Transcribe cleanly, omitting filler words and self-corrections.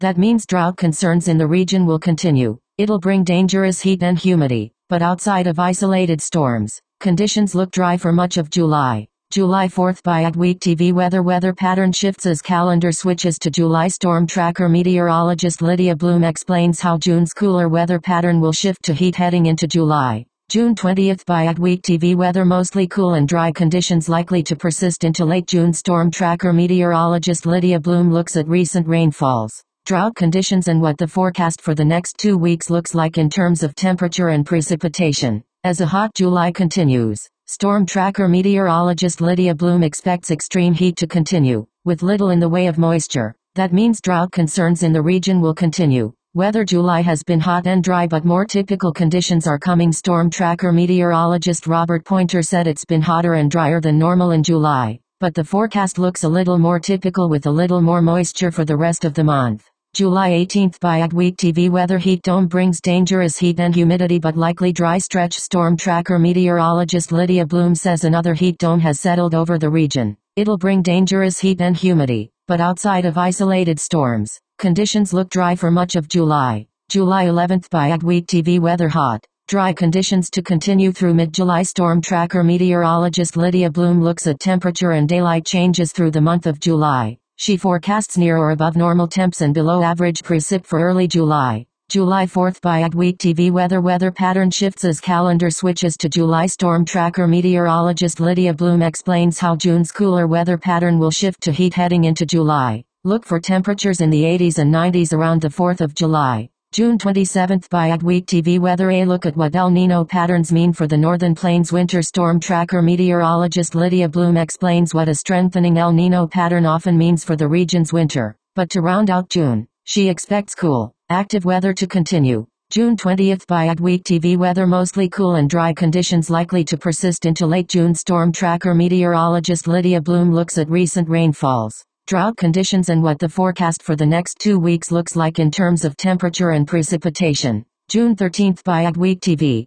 That means drought concerns in the region will continue. It'll bring dangerous heat and humidity, but outside of isolated storms, conditions look dry for much of July. July 4th by Adweek TV weather pattern shifts as calendar switches to July. Storm tracker meteorologist Lydia Bloom explains how June's cooler weather pattern will shift to heat heading into July. June 20th by Adweek TV weather mostly cool and dry conditions likely to persist into late June. Storm tracker meteorologist Lydia Bloom looks at recent rainfalls, drought conditions and what the forecast for the next 2 weeks looks like in terms of temperature and precipitation. As a hot July continues, storm tracker meteorologist Lydia Bloom expects extreme heat to continue, with little in the way of moisture. That means drought concerns in the region will continue. Weather July has been hot and dry, but more typical conditions are coming. Storm tracker meteorologist Robert Pointer said it's been hotter and drier than normal in July, but the forecast looks a little more typical with a little more moisture for the rest of the month. July 18th by Adweek TV weather heat dome brings dangerous heat and humidity but likely dry stretch. Storm tracker meteorologist Lydia Bloom says another heat dome has settled over the region. It'll bring dangerous heat and humidity, but outside of isolated storms, conditions look dry for much of July. July 11th by Adweek TV weather hot, dry conditions to continue through mid-July. Storm tracker meteorologist Lydia Bloom looks at temperature and daylight changes through the month of July. She forecasts near or above normal temps and below average precip for early July. July 4th by Adweek TV weather pattern shifts as calendar switches to July. Storm tracker meteorologist Lydia Bloom explains how June's cooler weather pattern will shift to heat heading into July. Look for temperatures in the 80s and 90s around the 4th of July. June 27th by Adweek TV weather. A look at what El Nino patterns mean for the Northern Plains winter. Storm tracker meteorologist Lydia Bloom explains what a strengthening El Nino pattern often means for the region's winter. But to round out June, she expects cool, active weather to continue. June 20th by Adweek TV weather mostly cool and dry conditions likely to persist into late June. Storm tracker meteorologist Lydia Bloom looks at recent rainfalls, drought conditions and what the forecast for the next 2 weeks looks like in terms of temperature and precipitation. June 13th by Adweek TV